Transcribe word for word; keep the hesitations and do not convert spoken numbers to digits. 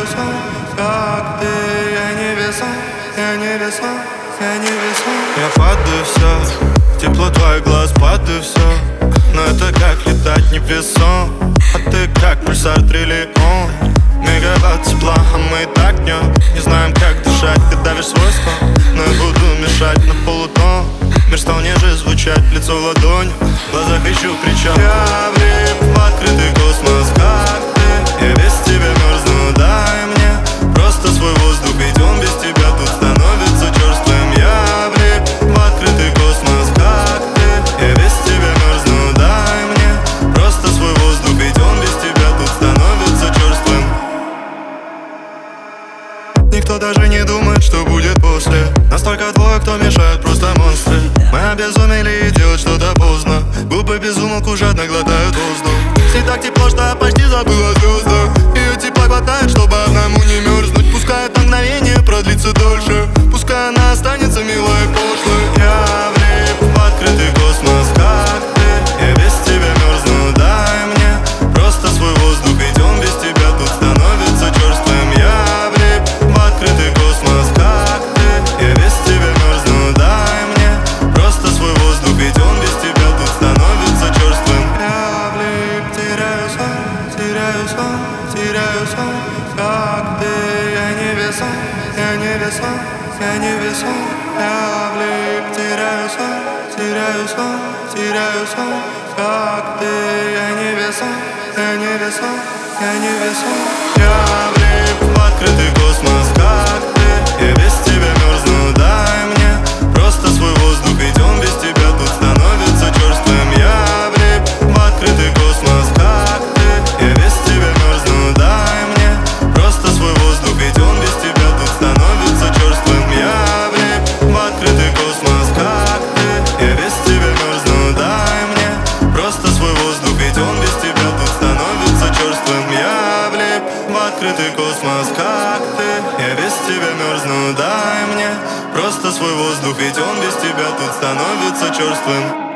весом, как ты. Я не весом, я не весом, я не весом. Я падаю все, тепло твоих глаз, падаю все. Но это как летать не весом. А ты как пульсар триллион. Мегаватт тепла, а мы и так днем не знаем, как дышать. Ты давишь свойства, но я буду мешать на полутон. Мир стал ниже звучать, лицо в ладонь, в глазах ищу причал. Я влип в открытый космос, как ты. Я без тебя мерзну, дай мне просто свой воздух, ведь он без тебя тут становится черствым. Я влип в открытый космос, как ты. Я без тебя мерзну, дай мне просто свой воздух, ведь он без тебя тут становится черствым. Никто даже не думает, что будет после. Настолько двое, кто мешает, просто монстры. Мы обезумели и делать что-то поздно. Губы без умолку жадно глотают воздух. Все так тепло, что я почти забыл о звездах. Ее тепла хватает, чтобы одному не мерзнуть. Пускай это мгновение продлится дольше, пускай она останется милой и пошлой. Я влип в открытый космос, как ты. Я без тебя мерзну, дай мне просто свой воздух, ведь он без тебя тут становится черствым. Я влип в открытый космос, как ты. Я без тебя мерзну, дай мне просто свой воздух, ведь он без тебя тут становится черствым. Я влип, теряю сон, теряю сон, теряю сон, как ты. Я не весом, я не весом, я не весом. Я влип, теряю сон, теряю сон, теряю сон, как ты. Я не весом, я не весом, я не весом. Я влип в открытый космос, как ты. Я без тебя мерзну, дай мне просто свой воздух, ведь он без тебя тут становится черствым. Я влип в открытый космос, как ты. Я без тебя мерзну, дай мне просто свой воздух, ведь он без тебя тут становится черствым. Я влип в открытый космос, как ты. Я без тебя мерзну, дай мне просто свой воздух, ведь он без тебя тут становится черствым. Я влип в открытый космос, как ты. Я без тебя мерзну, дай мне просто свой воздух, ведь он без тебя тут становится черствым.